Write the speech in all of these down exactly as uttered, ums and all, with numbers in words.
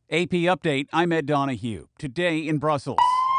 A P Update, I'm Ed Donahue. Today in Brussels,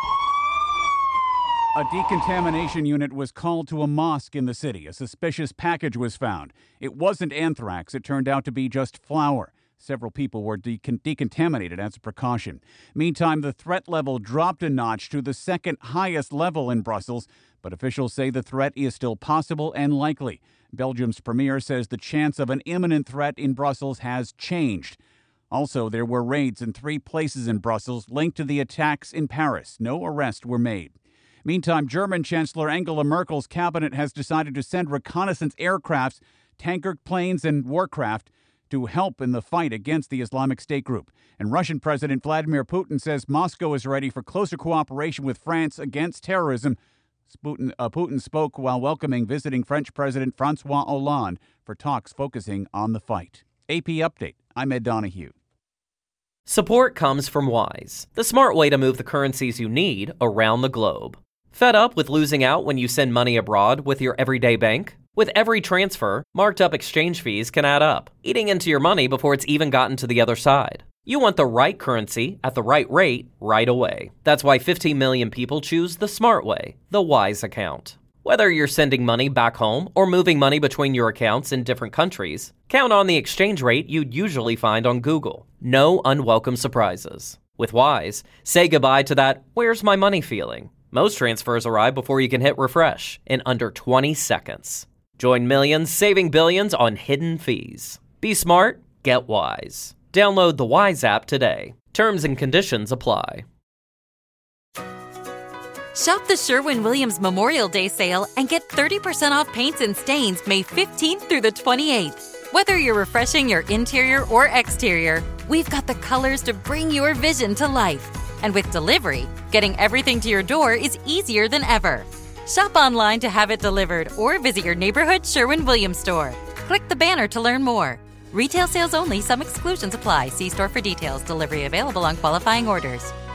a decontamination unit was called to a mosque in the city. A suspicious package was found. It wasn't anthrax. It turned out to be just flour. Several people were decon- decontaminated as a precaution. Meantime, the threat level dropped a notch to the second highest level in Brussels, but officials say the threat is still possible and likely. Belgium's premier says the chance of an imminent threat in Brussels has changed. Also, there were raids in three places in Brussels linked to the attacks in Paris. No arrests were made. Meantime, German Chancellor Angela Merkel's cabinet has decided to send reconnaissance aircrafts, tanker planes, and warcraft to help in the fight against the Islamic State group. And Russian President Vladimir Putin says Moscow is ready for closer cooperation with France against terrorism. Putin, uh, Putin spoke while welcoming visiting French President Francois Hollande for talks focusing on the fight. A P Update, I'm Ed Donahue. Support comes from Wise, the smart way to move the currencies you need around the globe. Fed up with losing out when you send money abroad with your everyday bank? With every transfer, marked up exchange fees can add up, eating into your money before it's even gotten to the other side. You want the right currency at the right rate right away. That's why fifteen million people choose the smart way, the Wise account. Whether you're sending money back home or moving money between your accounts in different countries, count on the exchange rate you'd usually find on Google. No unwelcome surprises. With Wise, say goodbye to that "where's my money" feeling. Most transfers arrive before you can hit refresh in under twenty seconds. Join millions saving billions on hidden fees. Be smart, get Wise. Download the Wise app today. Terms and conditions apply. Shop the Sherwin-Williams Memorial Day sale and get thirty percent off paints and stains May fifteenth through the twenty-eighth. Whether you're refreshing your interior or exterior, we've got the colors to bring your vision to life. And with delivery, getting everything to your door is easier than ever. Shop online to have it delivered or visit your neighborhood Sherwin-Williams store. Click the banner to learn more. Retail sales only. Some exclusions apply. See store for details. Delivery available on qualifying orders.